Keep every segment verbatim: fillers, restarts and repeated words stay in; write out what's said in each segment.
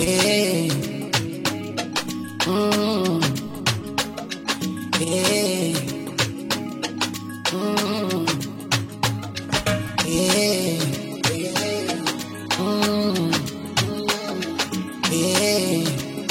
Hey. Mm. Hey. Mm. Hey. Mm. Hey.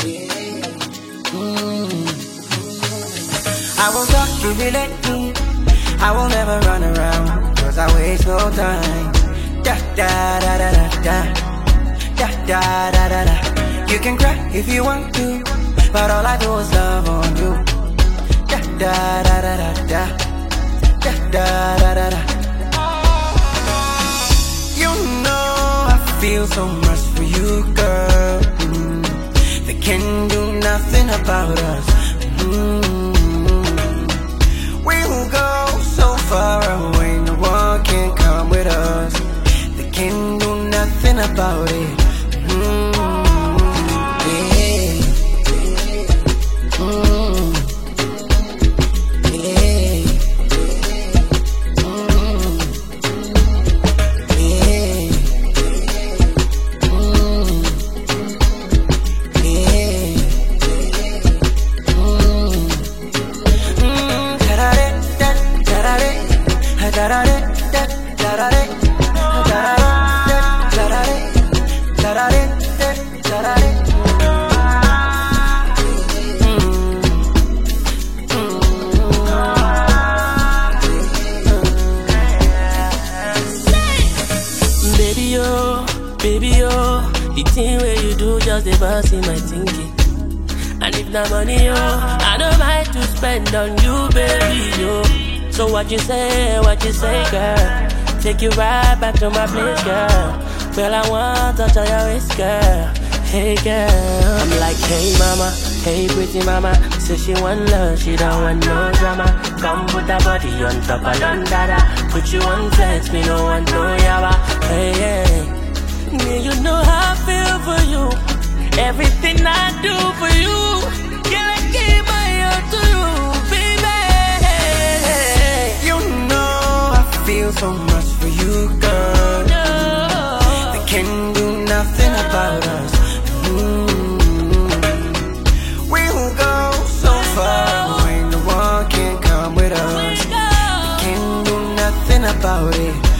Mm. I won't talk if you let me. I will never run around, cause I waste no time. Da da da da da da. Da da da da da. You can cry if you want to, but all I do is love on you. Da da da da da da. Da da da da da. You know I feel so much for you, girl. Mm. They can do nothing about us. Mm. We'll go so far away, no one can come with us. They can do nothing about it. Mm. Yeah. Mm. Yeah. Mm. Yeah. Mm. Yeah. Mm. Mm. Ta-da-da, ta-da-da, ta-da-da, ta-da-da, ta-da-da. Baby, oh, baby, oh, the thing where you do just the boss in my thinking. And if the money, oh, I don't mind to spend on you, baby, oh. So what you say, what you say, girl? Take you right back to my place, girl. Girl, I want to touch on your waist, girl. Hey, girl. I'm like, hey, mama, hey, pretty mama. Say she want love, she don't want no drama. Come put that body on top of Londada. Put you on flex, me no want no yawa. Hey, hey. Yeah, you know how I feel for you. Everything I do for you. Girl, I give my heart to you, baby. You know I feel so much for you, girl. No. They can do nothing about us. Mm. We'll go so far away, no one can come with us. They can do nothing about it.